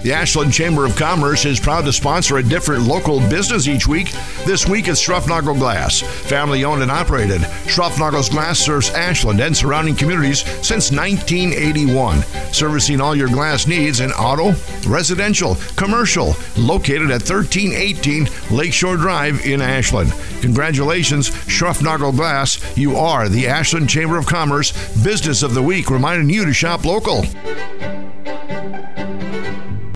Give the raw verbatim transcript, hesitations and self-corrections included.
The Ashland Chamber of Commerce is proud to sponsor a different local business each week. This week it's Schruffnagel Glass. Family owned and operated, Schruffnagel's Glass serves Ashland and surrounding communities since nineteen eighty-one, servicing all your glass needs in auto, residential, commercial, located at thirteen eighteen Lakeshore Drive in Ashland. Congratulations, Schruffnagel Glass. You are the Ashland Chamber of Commerce Business of the Week, reminding you to shop local.